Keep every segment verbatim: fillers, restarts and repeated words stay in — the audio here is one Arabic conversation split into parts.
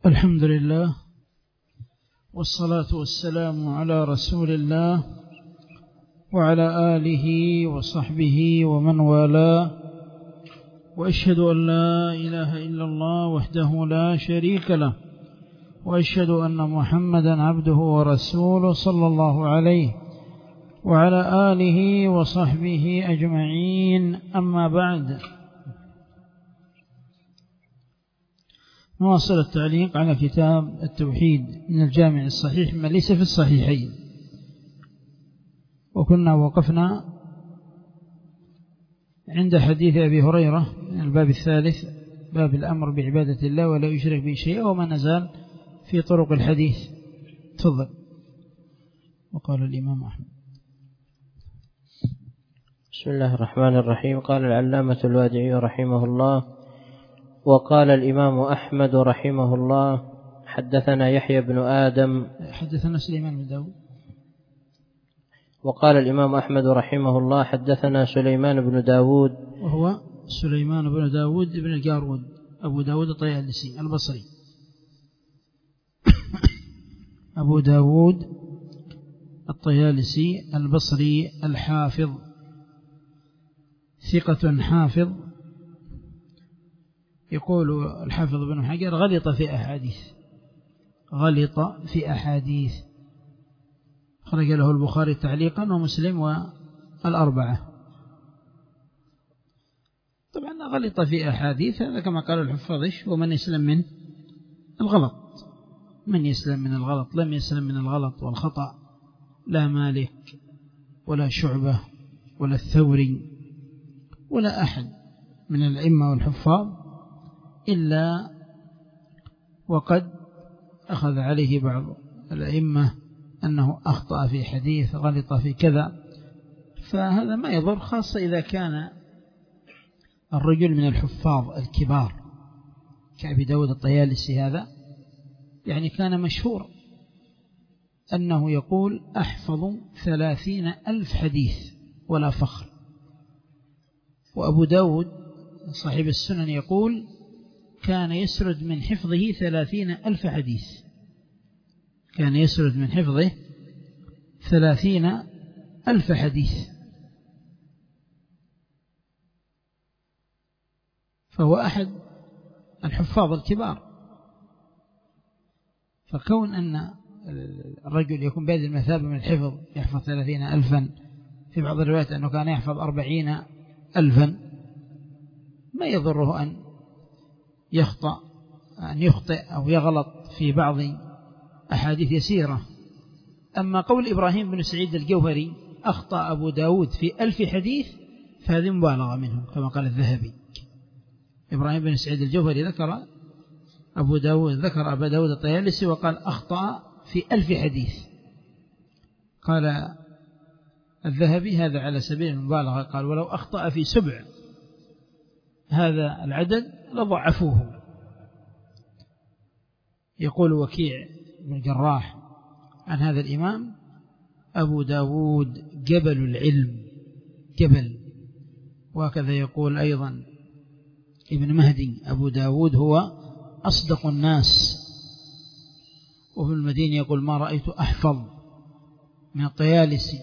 الحمد لله والصلاة والسلام على رسول الله وعلى آله وصحبه ومن والاه، وأشهد أن لا إله إلا الله وحده لا شريك له، وأشهد أن محمدا عبده ورسوله صلى الله عليه وعلى آله وصحبه أجمعين. أما بعد، نواصل التعليق على كتاب التوحيد من الجامع الصحيح ما ليس في الصحيحين، وكنا وقفنا عند حديث أبي هريرة من الباب الثالث، باب الأمر بعبادة الله ولا يشرك به شيئا، وما نزال في طرق الحديث. تفضل. وقال الإمام أحمد. بسم الله الرحمن الرحيم. قال العلامة الوادعي رحمه الله: وقال الإمام أحمد رحمه الله: حدثنا يحيى بن آدم حدثنا سليمان بن داود. وقال الإمام أحمد رحمه الله: حدثنا سليمان بن داود، وهو سليمان بن داود بن الجارود أبو داود الطيالسي البصري أبو داود الطيالسي البصري الحافظ، ثقة حافظ. يقول الحافظ بن حجر: غلط في أحاديث غلط في أحاديث خرج له البخاري تعليقا ومسلم والأربعة. طبعا غلط في أحاديث، هذا كما قال الحفاظ: ومن يسلم من الغلط، من يسلم من الغلط. لم يسلم من الغلط والخطأ لا مالك ولا شعبة ولا الثوري ولا أحد من الأئمة والحفاظ، إلا وقد أخذ عليه بعض الأئمة أنه أخطأ في حديث، غلط في كذا. فهذا ما يضر، خاصة إذا كان الرجل من الحفاظ الكبار كأبي داود الطيالسي. هذا يعني كان مشهور أنه يقول: أحفظ ثلاثين ألف حديث ولا فخر. وأبو داود صاحب السنن يقول: كان يسرد من حفظه ثلاثين ألف حديث، كان يسرد من حفظه ثلاثين ألف حديث. فهو أحد الحفاظ الكبار. فكون أن الرجل يكون بهذه المثابة من الحفظ، يحفظ ثلاثين ألفا، في بعض الروايات أنه كان يحفظ أربعين ألفا، ما يضره أن يخطأ أن يخطئ أو يغلط في بعض أحاديث يسيرة. أما قول إبراهيم بن سعيد الجوهري: أخطأ أبو داود في ألف حديث، فهذه مبالغة منه كما قال الذهبي. إبراهيم بن سعيد الجوهري ذكر أبو داود ذكر أبا داود الطيالسي وقال: أخطأ في ألف حديث. قال الذهبي: هذا على سبيل المبالغة. قال: ولو أخطأ في سبع هذا العدد لضعفوه. يقول وكيع بن الجراح عن هذا الإمام: أبو داود جبل العلم، جبل. وهكذا يقول أيضا ابن مهدي: أبو داود هو أصدق الناس. وفي المدينة يقول: ما رأيت أحفظ من الطيالسي.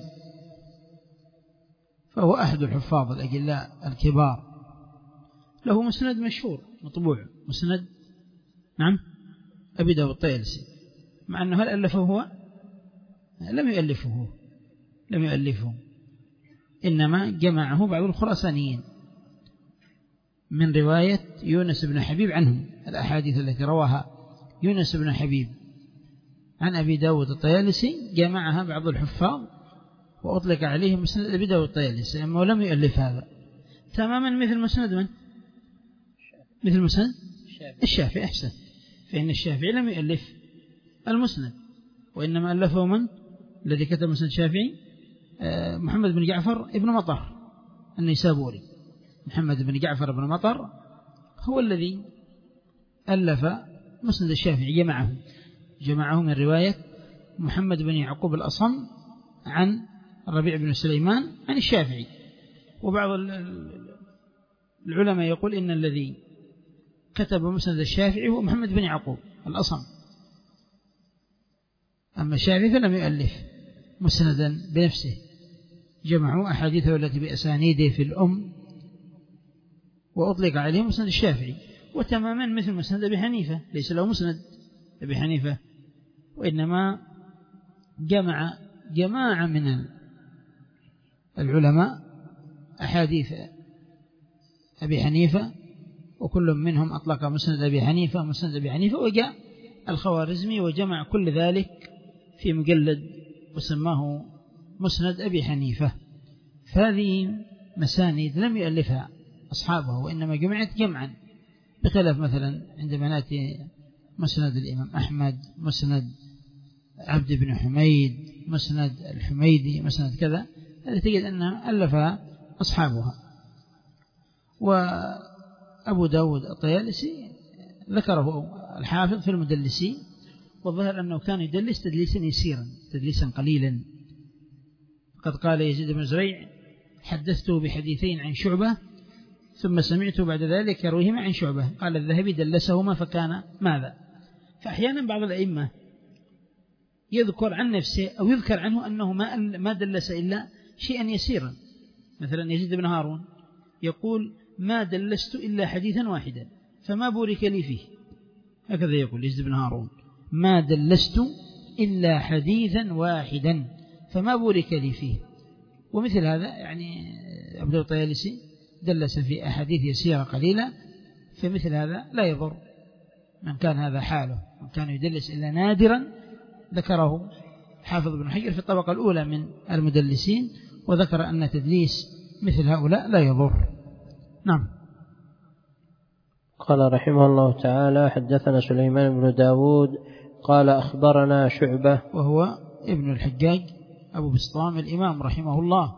فهو أحد الحفاظ الأجلاء الكبار. له مسند مشهور مطبوع، مسند نعم أبي داود الطيالسي، مع أنه هل ألفه هو؟ لم يؤلفه هو. لم يؤلفه إنما جمعه بعض الخراسانيين من رواية يونس بن حبيب عنهم، الأحاديث التي رواها يونس بن حبيب عن أبي داود الطيالسي جمعها بعض الحفاظ وأطلق عليه مسند أبي داود الطيالسي، أما لم يؤلف هذا. تماما مثل مسند من؟ مثل مسند الشافعي. أحسن، فإن الشافعي لم يؤلف المسند، وإنما ألفه من؟ الذي كتب مسند الشافعي محمد بن جعفر ابن مطر النيسابوري. محمد بن جعفر بن مطر هو الذي ألف مسند الشافعي، جمعه جمعه من رواية محمد بن يعقوب الأصم عن الربيع بن سليمان عن الشافعي. وبعض العلماء يقول إن الذي كتب مسند الشافعي هو محمد بن يعقوب الأصم. أما الشافعي فلم يؤلف مسندا بنفسه، جمعوا أحاديثه التي بأسانيده في الأم وأطلق عليه مسند الشافعي، وتماما مثل مسند أبي حنيفة، ليس له مسند أبي حنيفة، وإنما جمع جماعة من العلماء أحاديث أبي حنيفة، وكل منهم أطلق مسند أبي حنيفة مسند أبي حنيفة، وجاء الخوارزمي وجمع كل ذلك في مجلد وسماه مسند أبي حنيفة. فهذه مسانيد لم يؤلفها أصحابه، وإنما جمعت جمعا، بخلاف مثلا عندما نأتي مسند الإمام أحمد، مسند عبد بن حميد، مسند الحميدي، مسند كذا، هذا تجد أنها ألفها أصحابها. وأبو داود الطيالسي ذكره الحافظ في المدلسين، والظاهر أنه كان يدلس تدليسا يسيرا، تدليسا قليلا. قد قال يزيد بن زريع: حدثته بحديثين عن شعبة ثم سمعت بعد ذلك يرويهما عن شعبة. قال الذهبي: دلسهما فكان ماذا؟ فأحيانا بعض الأئمة يذكر عن نفسه أو يذكر عنه أنه ما ما دلس إلا شيئا يسيرا. مثلا يزيد بن هارون يقول: ما دلست إلا حديثا واحدا فما بورك لي فيه. هكذا يقول يزيد بن هارون: ما دلست إلا حديثا واحدا فما بورك لي فيه. ومثل هذا يعني عبد الطيالسي دلس في أحاديث يسيرة قليلة، فمثل هذا لا يضر من كان هذا حاله، من كان يدلس إلا نادرا ذكره حافظ بن حجر في الطبقة الأولى من المدلسين، وذكر أن تدليس مثل هؤلاء لا يضر. نعم. قال رحمه الله تعالى: حدثنا سليمان بن داود قال أخبرنا شعبة، وهو ابن الحجاج أبو بسطام الإمام رحمه الله.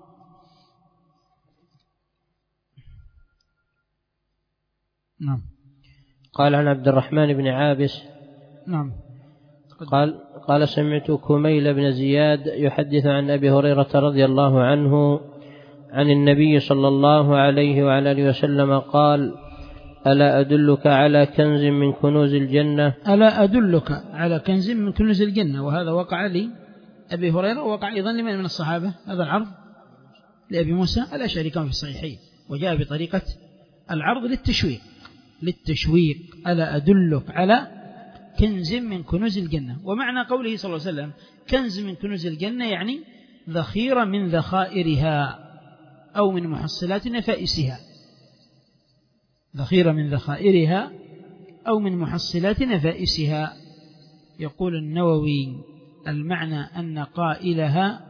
نعم. قال عن عبد الرحمن بن عابس. نعم. قال قال سمعت كميل بن زياد يحدث عن أبي هريرة رضي الله عنه عن النبي صلى الله عليه وعلى آله وسلم قال: ألا أدلك على كنز من كنوز الجنة؟ ألا أدلك على كنز من كنوز الجنة. وهذا وقع لي أبي هريرة، ووقع أيضا لمن من الصحابة هذا العرض لأبي موسى الأشعري كان في الصحيحين، وجاء بطريقة العرض للتشويق للتشويق ألا أدلك على كنز من كنوز الجنة. ومعنى قوله صلى الله عليه وسلم كنز من كنوز الجنة يعني ذخيرة من ذخائرها أو من محصلات نفائسها، ذخيرة من ذخائرها أو من محصلات نفائسها. يقول النووي: المعنى أن قائلها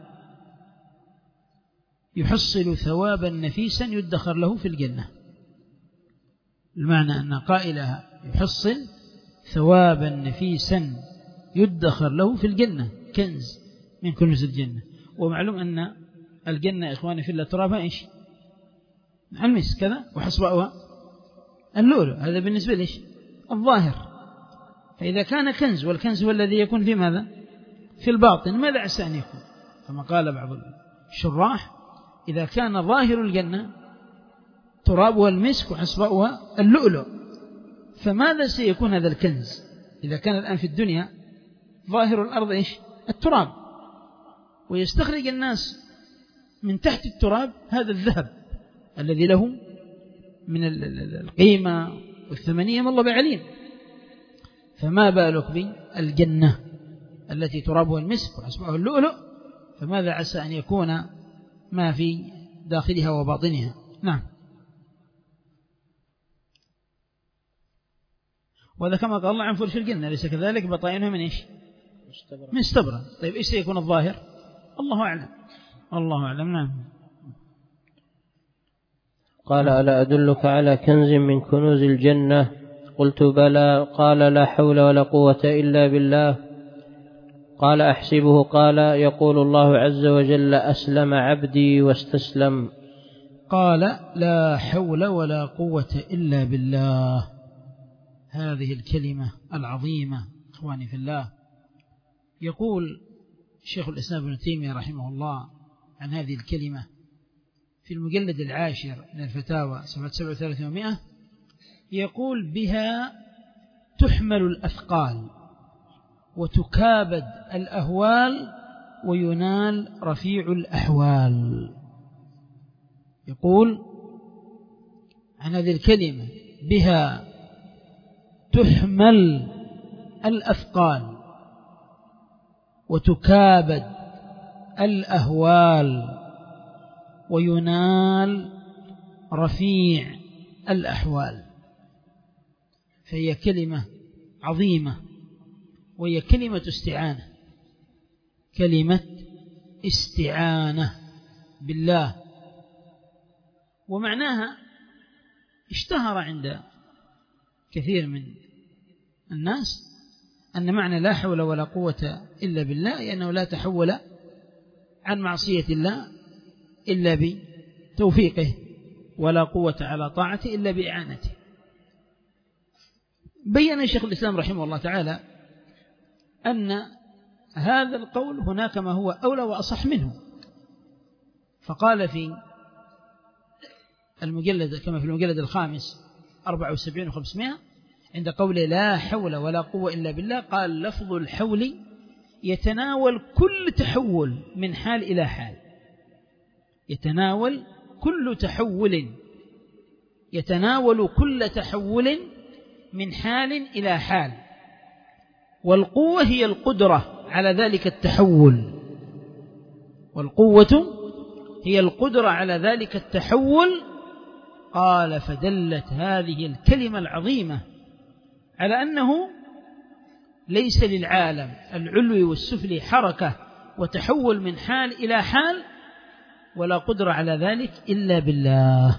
يحصل ثوابا نفيسا يدخر له في الجنة. المعنى أن قائلها يحصل ثوابا نفيسا يدخر له في الجنة، كنز من كنوز الجنة. ومعلوم أن الجنة إخواني في الله ترابها إيش؟ المس كذا، وحصباؤها اللؤلؤ. هذا بالنسبة ليش؟ الظاهر. فإذا كان كنز، والكنز هو الذي يكون في ماذا؟ في الباطن، ماذا عسى أن يكون؟ كما قال بعض الشراح: إذا كان ظاهر الجنة ترابها المسك وحصباؤها اللؤلؤ، فماذا سيكون هذا الكنز؟ إذا كان الآن في الدنيا ظاهر الأرض إيش؟ التراب، ويستخرج الناس من تحت التراب هذا الذهب الذي له من القيمة والثمنية ما الله بعليم، فما بالك بالجنة التي ترابها المسك وحصباؤها اللؤلؤ؟ فماذا عسى أن يكون ما في داخلها وباطنها. نعم. وهذا كما قال الله عن فرش الجنة، ليس كذلك؟ بطائنها من إيش؟ من استبرق. طيب إيش سيكون الظاهر؟ الله أعلم، الله أعلم. نعم. قال: ألا أدلك على كنز من كنوز الجنة؟ قلت: بلى. قال: لا حول ولا قوة إلا بالله. قال: أحسبه. قال: يقول الله عز وجل: أسلم عبدي واستسلم. قال: لا حول ولا قوة إلا بالله. هذه الكلمة العظيمة إخواني في الله. يقول شيخ الإسلام ابن تيمية رحمه الله عن هذه الكلمة في المجلد العاشر من الفتاوى صفحة سبعة وثلاثين ومئة، يقول: بها تحمل الأثقال وتكابد الأهوال وينال رفيع الأحوال. يقول عن هذه الكلمة بها تحمل الأثقال وتكابد الأهوال وينال رفيع الأحوال. فهي كلمة عظيمة، وهي كلمة استعانة، كلمة استعانة بالله. ومعناها اشتهر عند كثير من الناس أن معنى لا حول ولا قوة إلا بالله لأنه لا تحول عن معصية الله إلا بتوفيقه، ولا قوة على طاعته إلا بإعانته. بيّن شيخ الإسلام رحمه الله تعالى أن هذا القول هناك ما هو أولى وأصح منه، فقال في المجلد كما في المجلد الخامس أربعة وسبعين وخمسمائة عند قوله لا حول ولا قوة إلا بالله، قال لفظ الحول يتناول كل تحول من حال إلى حال، يتناول كل تحول يتناول كل تحول من حال إلى حال، والقوة هي القدرة على ذلك التحول، والقوة هي القدرة على ذلك التحول. قال فدلت هذه الكلمة العظيمة على أنه ليس للعالم العلوي والسفلي حركة وتحول من حال إلى حال ولا قدرة على ذلك إلا بالله.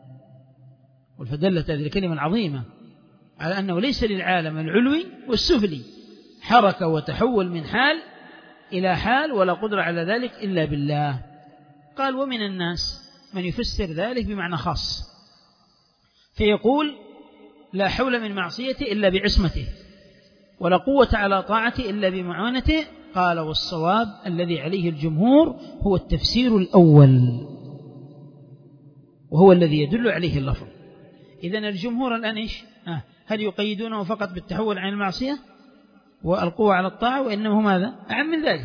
فدلت هذه الكلمة العظيمة على أنه ليس للعالم العلوي والسفلي حركة وتحول من حال إلى حال ولا قدرة على ذلك إلا بالله. قال ومن الناس من يفسر ذلك بمعنى خاص، فيقول لا حول من معصيته إلا بعصمته، ولا قوة على طاعته إلا بمعونته. قال والصواب الذي عليه الجمهور هو التفسير الأول، وهو الذي يدل عليه اللفظ. إذن الجمهور الآن إيش؟ آه. هل يقيدونه فقط بالتحول عن المعصية والقوة على الطاعة، وإنه ماذا أعم من ذلك؟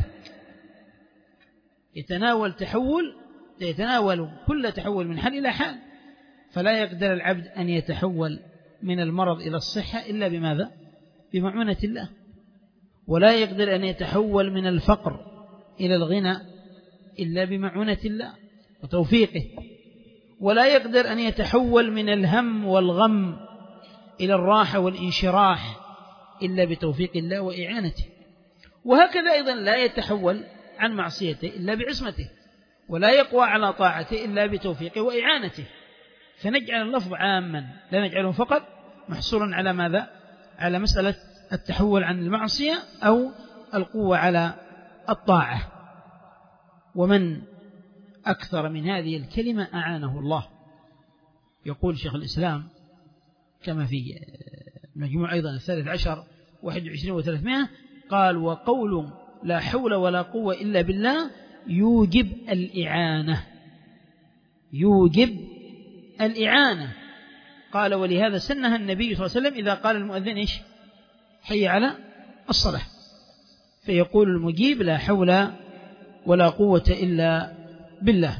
يتناول تحول يتناول كل تحول من حال إلى حال، فلا يقدر العبد أن يتحول من المرض إلى الصحة إلا بماذا؟ بمعونة الله، ولا يقدر أن يتحول من الفقر إلى الغنى إلا بمعونة الله وتوفيقه، ولا يقدر أن يتحول من الهم والغم إلى الراحة والانشراح إلا بتوفيق الله وإعانته. وهكذا أيضا لا يتحول عن معصيته إلا بعصمته، ولا يقوى على طاعته إلا بتوفيقه وإعانته. فنجعل اللفظ عاما، لا نجعله فقط محصورا على ماذا؟ على مسألة التحول عن المعصية أو القوة على الطاعة. ومن أكثر من هذه الكلمة أعانه الله. يقول شيخ الإسلام كما في مجموع أيضا الثالث عشر واحد وعشرين وثلاثمائة، قال وقول لا حول ولا قوة إلا بالله يوجب الإعانة، يوجب الإعانة. قال ولهذا سنها النبي صلى الله عليه وسلم إذا قال المؤذن إيش؟ حي على الصلاة، فيقول المجيب لا حول ولا قوة إلا بالله.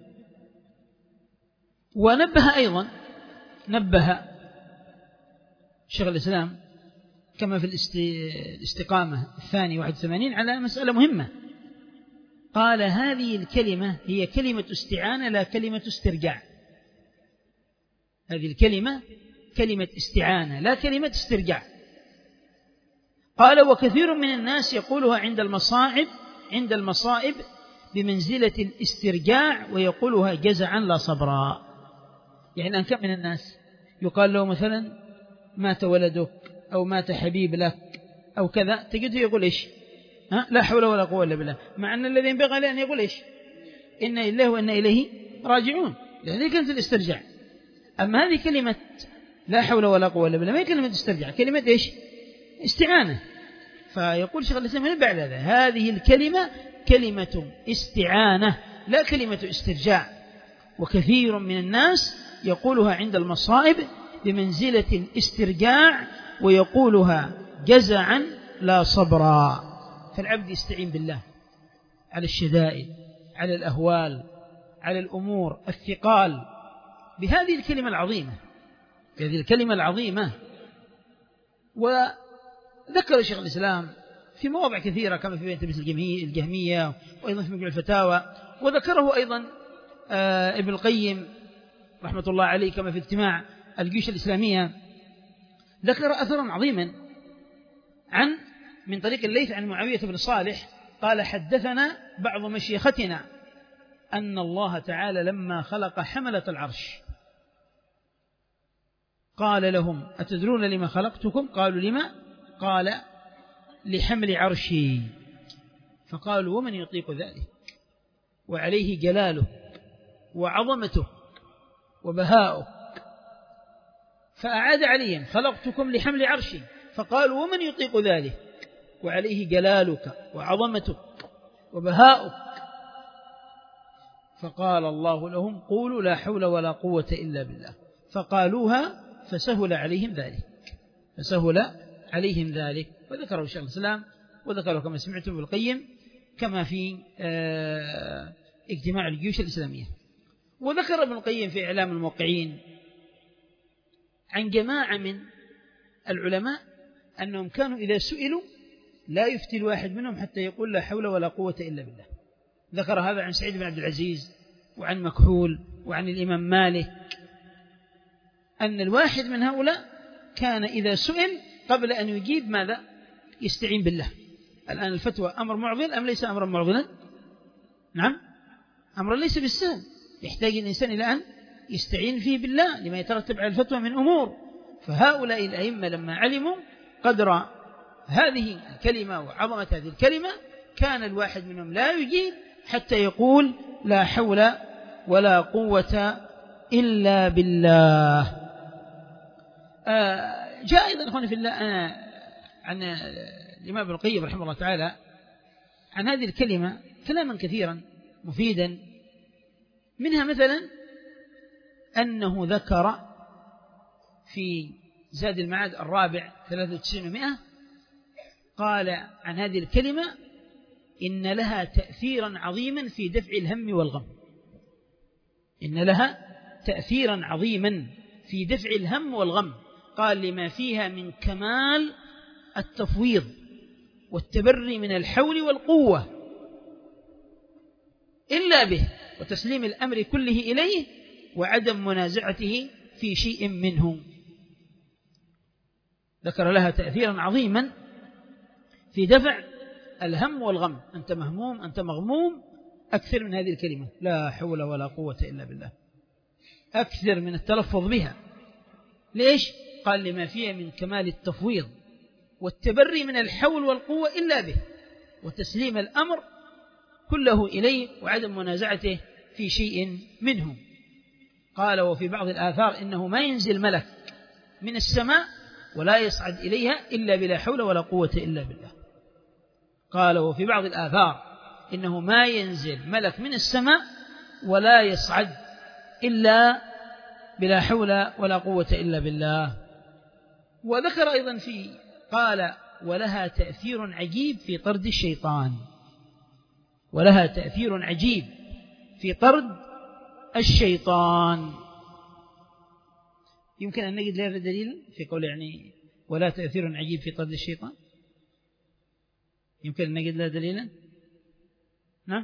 ونبه أيضا نبه شيخ الإسلام كما في الاستقامة الثاني واحد وثمانين على مسألة مهمة. قال هذه الكلمة هي كلمة استعانة لا كلمة استرجاع. هذه الكلمة كلمة استعانة لا كلمة استرجاع. قال وكثير من الناس يقولها عند المصائب عند المصائب بمنزلة الاسترجاع، ويقولها جزعا لا صبرا. يعني الآن كم من الناس يقال له مثلا مات ولدك أو مات حبيب لك أو كذا، تجده يقول إيش؟ ها؟ لا حول ولا قوة إلا بالله، مع أن الذي ينبغي له أن يقول إيش؟ إنا إليه وإنا إليه راجعون، لأن كانت الاسترجاع. أما هذه كلمة لا حول ولا قوة إلا بالله ما هي كلمة استرجاع، كلمة إيش؟ استعانة. فيقول شيخ الإسلام هنا بعد هذا هذه الكلمة كلمة استعانة لا كلمة استرجاع. وكثير من الناس يقولها عند المصائب بمنزلة الاسترجاع، ويقولها جزعا لا صبرا. فالعبد يستعين بالله على الشدائد، على الأهوال، على الأمور الثقال، بهذه الكلمة العظيمة، بهذه الكلمة العظيمة. وذكر شيخ الإسلام في مواضع كثيرة كما في بيت الجهمية وأيضا في مجموع الفتاوى، وذكره أيضا آه ابن القيم رحمة الله عليه كما في اجتماع الجيوش الإسلامية. ذكر أثرا عظيما عن من طريق الليث عن معاوية بن صالح قال: حدثنا بعض مشيختنا أن الله تعالى لما خلق حملة العرش قال لهم: أتدرون لما خلقتكم؟ قالوا: لما؟ قال: لحمل عرشي. فقالوا: ومن يطيق ذلك وعليه جلاله وعظمته وبهاؤه. فأعاد عليهم: خلقتكم لحمل عرشي. فقالوا: ومن يطيق ذلك وعليه جلالك وعظمتك وبهاؤك. فقال الله لهم: قولوا لا حول ولا قوة إلا بالله. فقالوها فسهل عليهم ذلك، فسهل عليهم ذلك. وذكره شيخ الإسلام وذكره كما سمعتم بالقيم كما في اجتماع الجيوش الإسلامية. وذكر ابن القيم في إعلام الموقعين عن جماعة من العلماء أنهم كانوا إذا سئلوا لا يفتي الواحد منهم حتى يقول لا حول ولا قوة إلا بالله. ذكر هذا عن سعيد بن عبد العزيز وعن مكحول وعن الإمام مالك أن الواحد من هؤلاء كان إذا سئل قبل أن يجيب ماذا؟ يستعين بالله. الآن الفتوى أمر معضل أم ليس أمرا معضلا؟ نعم، أمر ليس بالسهل، يحتاج الإنسان إلى أن يستعين فيه بالله لما يترتب على الفتوى من أمور. فهؤلاء الأئمة لما علموا قدر هذه الكلمة وعظمة هذه الكلمة كان الواحد منهم لا يجيب حتى يقول لا حول ولا قوة إلا بالله. آه جاء أيضا أخواني في الله آه عن الإمام ابن القيم رحمه الله تعالى عن هذه الكلمة كلاما كثيرا مفيدا، منها مثلا أنه ذكر في زاد المعاد الرابع ثلاثة وتسعين ومئة قال عن هذه الكلمة: إن لها تأثيرا عظيما في دفع الهم والغم. إن لها تأثيرا عظيما في دفع الهم والغم. قال: لما فيها من كمال التفويض والتبري من الحول والقوة إلا به، وتسليم الأمر كله إليه، وعدم منازعته في شيء منه. ذكر لها تأثيرا عظيما في دفع الهم والغم. أنت مهموم، أنت مغموم، أكثر من هذه الكلمة لا حول ولا قوة إلا بالله، أكثر من التلفظ بها. ليش؟ قال: لما فيها من كمال التفويض والتبري من الحول والقوة إلا به، وتسليم الأمر كله إليه، وعدم منازعته في شيء منه. قال: وفي بعض الآثار إنه ما ينزل ملك من السماء ولا يصعد إليها إلا بلا حول ولا قوة إلا بالله. قال: وفي بعض الآثار إنه ما ينزل ملك من السماء ولا يصعد إلا بلا حول ولا قوة إلا بالله. وذكر أيضا في قال: ولها تأثير عجيب في طرد الشيطان. ولها تأثير عجيب في طرد الشيطان. يمكن أن نجد لهذا دليل في قول يعني ولا تأثير عجيب في طرد الشيطان؟ يمكن أن نجد لها دليلا؟ نعم؟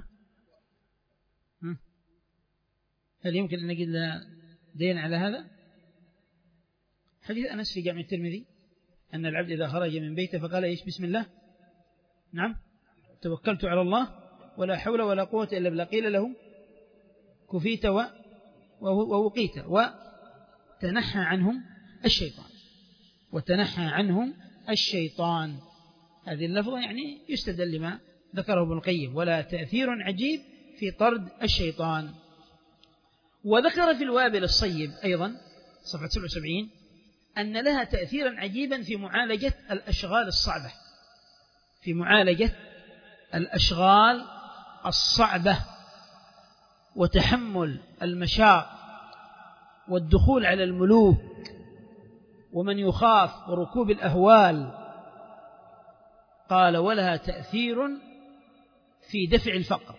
هل يمكن أن نجد لها دليل على هذا؟ حديث أنس في جامع الترمذي أن العبد إذا خرج من بيته فقال إيش؟ بسم الله، نعم، توكلت على الله ولا حول ولا قوة إلا بالله، قيل له كفيت ووقيت وتنحى عنهم الشيطان، وتنحى عنهم الشيطان. هذه اللفظة يعني يستدل لما ذكره ابن القيم: ولا تأثير عجيب في طرد الشيطان. وذكر في الوابل الصيب أيضا صفحة سبعة وسبعين أن لها تأثيرا عجيبا في معالجة الأشغال الصعبة، في معالجة الأشغال الصعبة وتحمل المشاق والدخول على الملوك ومن يخاف وركوب الأهوال. قال ولها تأثير في دفع الفقر،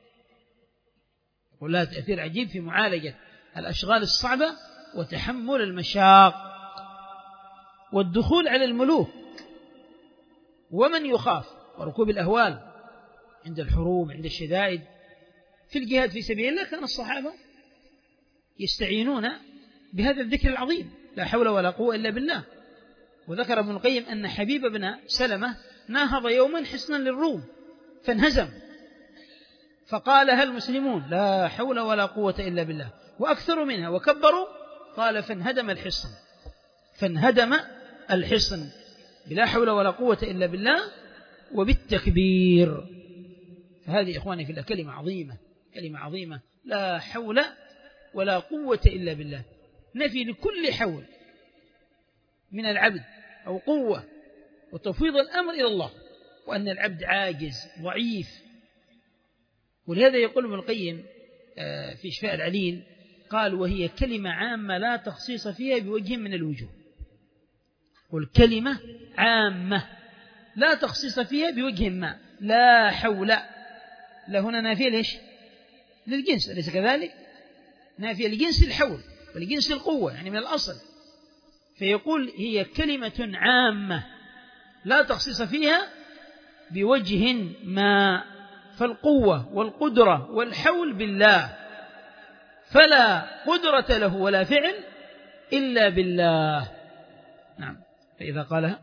ولها تأثير عجيب في معالجة الأشغال الصعبة وتحمل المشاق والدخول على الملوك. ومن يخاف وركوب الأهوال عند الحروب، عند الشدائد، في الجهاد في سبيل الله، كان الصحابة يستعينون بهذا الذكر العظيم لا حول ولا قوة إلا بالله. وذكر ابن القيم أن حبيب بن سلمة ناهض يوما حصنا للروم فانهزم، فقالها المسلمون لا حول ولا قوة إلا بالله، وأكثروا منها وكبروا. قال فانهدم الحصن، فانهدم الحصن بلا حول ولا قوة إلا بالله وبالتكبير. فهذه إخواني في الله كلمة عظيمة، كلمة عظيمة، لا حول ولا قوة إلا بالله، نفي لكل حول من العبد أو قوة، وتفويض الأمر إلى الله، وأن العبد عاجز ضعيف. ولهذا يقول ابن القيم في شفاء العليل، قال وهي كلمة عامة لا تخصيص فيها بوجه من الوجوه. والكلمة عامة لا تخصيص فيها بوجه ما، لا حول، لا هنا نافية ليش؟ للجنس، أليس كذلك؟ نافية لجنس الحول ولجنس القوة، يعني من الأصل. فيقول هي كلمة عامة لا تخصيص فيها بوجه ما، فالقوة والقدرة والحول بالله، فلا قدرة له ولا فعل إلا بالله. نعم. فإذا قالها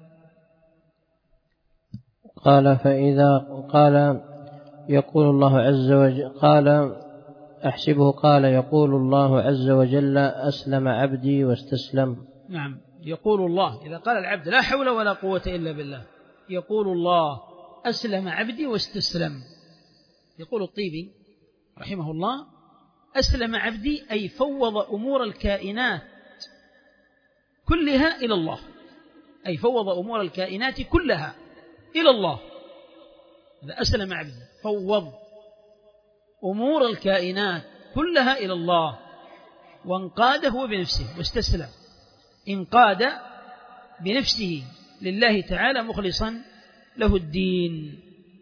قال فإذا قال يقول الله عز وجل، قال أحسبه قال يقول الله عز وجل أسلم عبدي واستسلم. نعم، يقول الله إذا قال العبد لا حول ولا قوة إلا بالله، يقول الله أسلم عبدي واستسلم. يقول الطيبي رحمه الله أسلم عبدي أي فوض أمور الكائنات كلها إلى الله، أي فوض أمور الكائنات كلها إلى الله. إذا أسلم عبدي فوض أمور الكائنات كلها إلى الله، وانقاد هو بنفسه واستسلم، انقاد بنفسه لله تعالى مخلصا له الدين.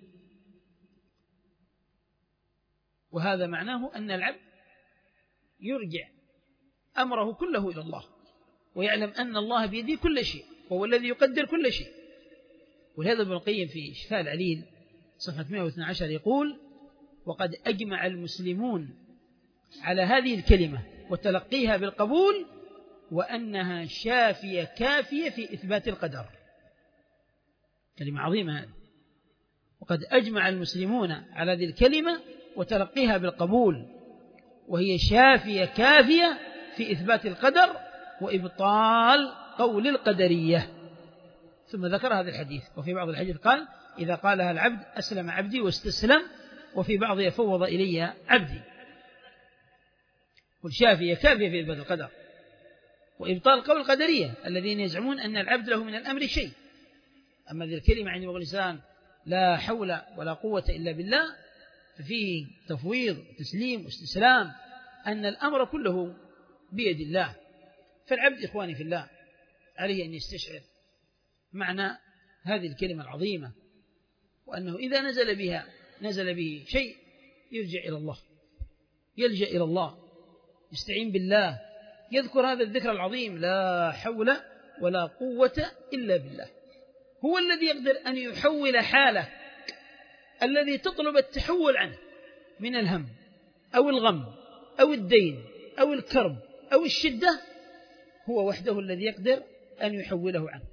وهذا معناه أن العبد يرجع أمره كله إلى الله، ويعلم أن الله بيده كل شيء، وهو الذي يقدر كل شيء. ولهذا ابن القيم في شفاء العليل صفحة مئة واثني عشر يقول وقد أجمع المسلمون على هذه الكلمة وتلقيها بالقبول، وأنها شافية كافية في إثبات القدر. كلمة عظيمة هذه، وقد أجمع المسلمون على هذه الكلمة وتلقيها بالقبول، وهي شافية كافية في إثبات القدر وإبطال قول القدرية. ثم ذكر هذا الحديث، وفي بعض الحديث قال إذا قالها العبد أسلم عبدي واستسلم، وفي بعض يفوض إلي عبدي. والشافية كافية في إثبات القدر وإبطال قول القدرية الذين يزعمون أن العبد له من الأمر شيء. أما ذي الكلمة عند الإنسان لا حول ولا قوة إلا بالله، ففيه تفويض تسليم واستسلام، أن الأمر كله بيد الله. فالعبد إخواني في الله عليه أن يستشعر معنى هذه الكلمة العظيمة، وأنه إذا نزل بها نزل به شيء يرجع إلى الله، يلجأ إلى الله، يستعين بالله، يذكر هذا الذكر العظيم لا حول ولا قوة إلا بالله. هو الذي يقدر أن يحول حاله الذي تطلب التحول عنه من الهم أو الغم أو الدين أو الكرب أو الشدة، هو وحده الذي يقدر أن يحوله عنه.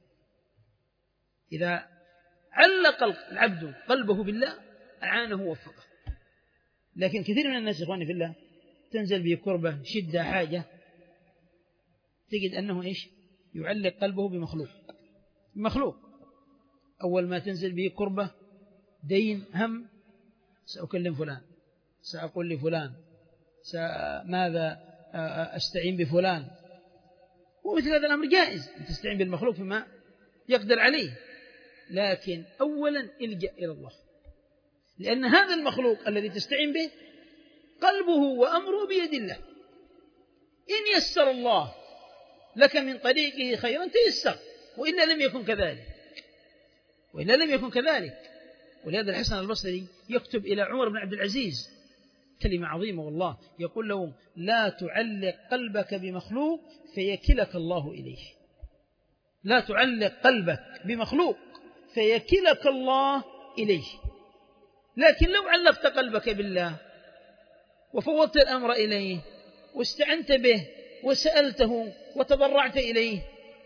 إذا علق العبد قلبه بالله أعانه ووفقه. لكن كثير من الناس إخواني في الله تنزل به كربة شدة حاجة، تجد أنه إيش يعلق قلبه بمخلوق بمخلوق أول ما تنزل به كربة دين هم، سأكلم فلان، سأقول لفلان، ماذا أستعين بفلان. ومثل هذا الأمر جائز أن تستعين بالمخلوق فيما يقدر عليه، لكن أولا الجأ إلى الله، لأن هذا المخلوق الذي تستعين به قلبه وأمره بيد الله. إن يسر الله لك من طريقه خيرا تيسر، وإلا لم يكن كذلك، وإلا لم يكن كذلك. ولهذا الحسن البصري يكتب إلى عمر بن عبد العزيز كلمة عظيمة والله، يقول له: لا تعلق قلبك بمخلوق فيكلك الله إليه. لا تعلق قلبك بمخلوق فيكلك الله إليه. لكن لو علقت قلبك بالله وفوضت الأمر إليه واستعنت به وسألته وتضرعت إليه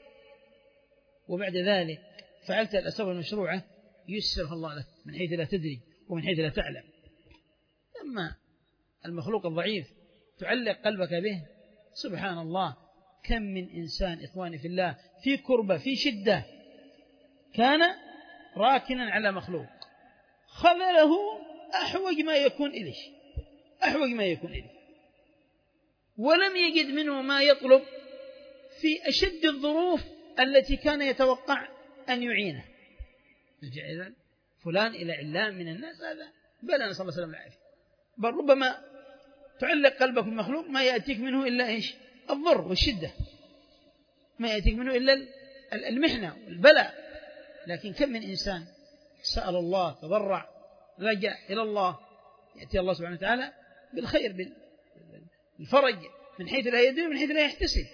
وبعد ذلك فعلت الأسباب المشروعة يسرها الله لك من حيث لا تدري ومن حيث لا تعلم. أما المخلوق الضعيف تعلق قلبك به، سبحان الله، كم من إنسان إخواني في الله في كربة في شدة كان راكنا على مخلوق خذله أحوج ما يكون إليه، أحوج ما يكون إليه، ولم يجد منه ما يطلب في أشد الظروف التي كان يتوقع أن يعينه. إذن فلان إلى علام من الناس هذا بلى، نسأل الله السلامة والعافية. بل ربما تعلق قلبك بمخلوق ما يأتيك منه إلا إيش؟ الضر والشدة، ما يأتيك منه إلا المحنة والبلاء. لكن كم من إنسان سأل الله، تضرع، رجع إلى الله، يأتي الله سبحانه وتعالى بالخير بالفرج من حيث لا يدري ومن حيث لا يحتسب.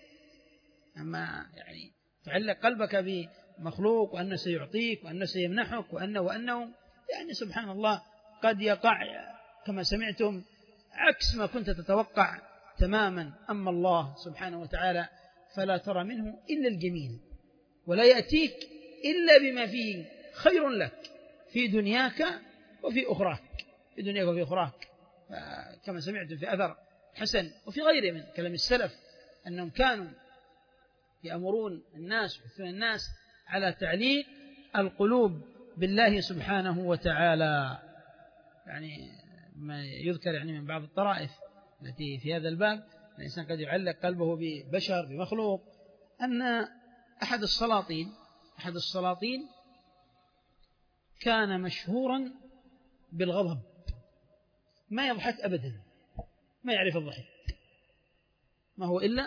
أما يعني تعلق قلبك بمخلوق وأنه سيعطيك وأنه سيمنحك وأنه وأنه يعني سبحان الله قد يقع كما سمعتم عكس ما كنت تتوقع تماما. أما الله سبحانه وتعالى فلا ترى منه إلا الجميل، ولا يأتيك إلا بما فيه خير لك في دنياك وفي أخراك، في دنياك وفي أخراك. كما سمعتم في أثر حسن وفي غيره من كلام السلف أنهم كانوا يأمرون الناس ويحثون الناس على تعليق القلوب بالله سبحانه وتعالى. يعني ما يذكر يعني من بعض الطرائف التي في هذا الباب الإنسان قد يعلق قلبه ببشر بمخلوق، أن أحد السلاطين أحد السلاطين كان مشهورا بالغضب، ما يضحك أبدا، ما يعرف الضحك، ما هو إلا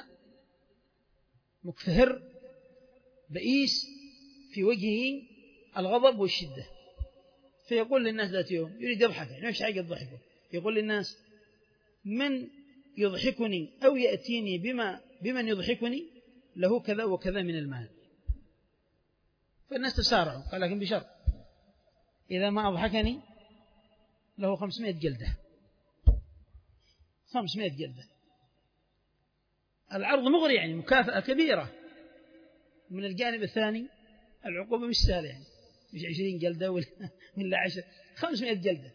مكفهر بئيس في وجهه الغضب والشدة. فيقول للناس ذات يوم يريد يضحك، يعني مش حاجة يضحكه، يقول للناس: من يضحكني أو يأتيني بما بمن يضحكني له كذا وكذا من المال. فالناس تسارعوا، قال: لكن بشرط إذا ما أضحكني له خمسمائة جلدة. خمسمائة جلدة، العرض مغري، يعني مكافأة كبيرة. من الجانب الثاني العقوبة مش سهلة، يعني مش عشرين جلدة ولا عشر، خمسمائة جلدة.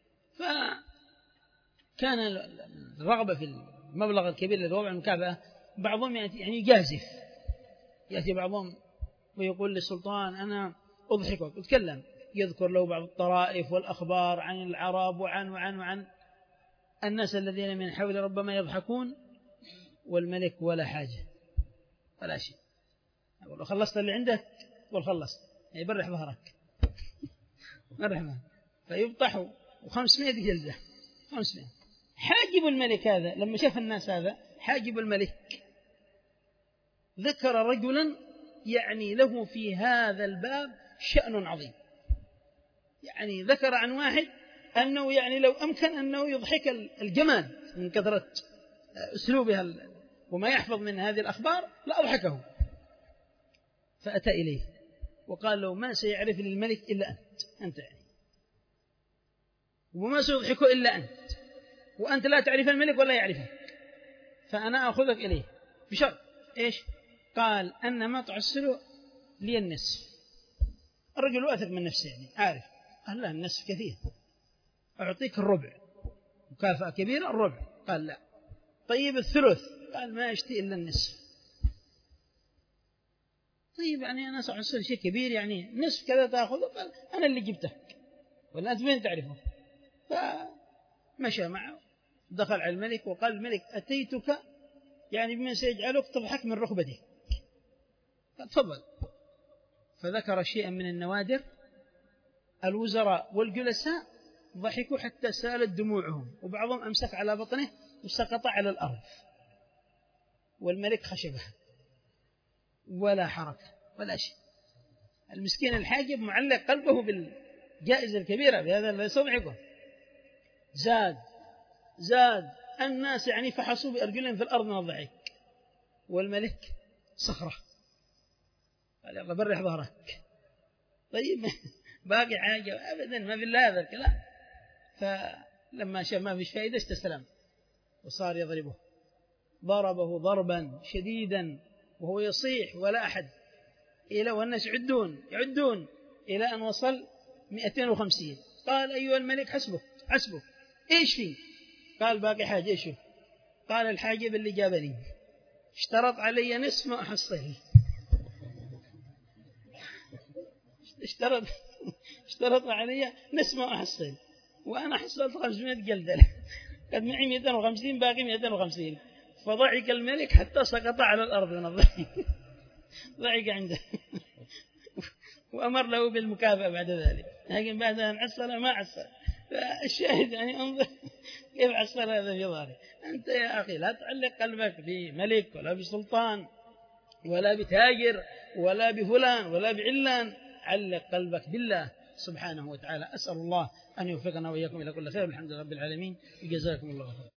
فكان الرغبة في المبلغ الكبير للوضع المكافأة، بعضهم يعني يجازف، يأتي بعضهم ويقول للسلطان: أنا أضحكك، أتكلم، يذكر له بعض الطرائف والأخبار عن العرب وعن وعن وعن الناس الذين من حول ربما يضحكون والملك ولا حاجة ولا شيء. أقول له: خلصت اللي عندك؟ قل خلصت، يعني برح ظهرك برح ظهرك. فيبطحوا وخمسمائة جلدة، خمسمائة. حاجب الملك هذا لما شاف الناس هذا، حاجب الملك ذكر رجلا يعني له في هذا الباب شأن عظيم، يعني ذكر عن واحد أنه يعني لو أمكن أنه يضحك الجماد من كثرة أسلوبها وما يحفظ من هذه الأخبار لأضحكه. فأتى إليه وقال له: ما سيعرف للملك إلا أنت، أنت يعني، وما سيضحكه إلا أنت، وأنت لا تعرف الملك ولا يعرفك، فأنا أخذك إليه بشرط. إيش؟ قال: أن ما تعسله لي النصف. الرجل واثق من نفسه، يعني عارف. قال: لا، النصف كثير، أعطيك الربع، مكافأة كبيرة، الربع. قال: لا. طيب الثلث؟ قال: ما أشتي إلا النصف. طيب يعني أنا سأعسل شيء كبير، يعني نصف كذا تأخذه. قال: أنا اللي جبتك، ولا أنت وين تعرفه؟ فمشى معه، دخل على الملك وقال: الملك أتيتك يعني بمن سيجعلك تضحك من ركبتك، تفضل. فذكر شيئا من النوادر، الوزراء والجلساء ضحكوا حتى سالت دموعهم، وبعضهم أمسك على بطنه وسقط على الأرض، والملك خشبه ولا حركة ولا شيء. المسكين الحاجب معلق قلبه بالجائزة الكبيرة بهذا لا يستضحكه. زاد زاد الناس يعني فحصوا بأرجلهم في الأرض من الضحك، والملك صخرة قال يلا برح ظهرك. طيب باقي حاجة أبدا ما في إلا هذا الكلام. فلما شاف ما فيش فائدة استسلم وصار يضربه، ضربه ضربا شديدا وهو يصيح ولا أحد، إلى والناس يعدون يعدون إلى أن وصل مئتين وخمسين. قال أيها الملك حسبه حسبه إيش فيه؟ قال باقي حاجة. إيش؟ قال الحاجب اللي جابني اشترط علي نصف ما أحصل. اشترط اشترط علي نصف ما أحصل وأنا حصلت خمسمائة جلدة، قد معي مئتين وخمسين باقي مئتين وخمسين. فضحك الملك حتى سقط على الأرض من الضحك، ضحك عنده وأمر له بالمكافأة بعد ذلك، لكن بعد أن عسل ما عسل. فالشاهد يعني انظر كيف عسل هذا في ظهره. أنت يا أخي لا تعلق قلبك بملك ولا بسلطان ولا بتاجر ولا بفلان ولا بعلان، علق قلبك بالله سبحانه وتعالى. أسأل الله أن يوفقنا وإياكم إلى كل خير. الحمد لله رب العالمين، جزاكم الله خير.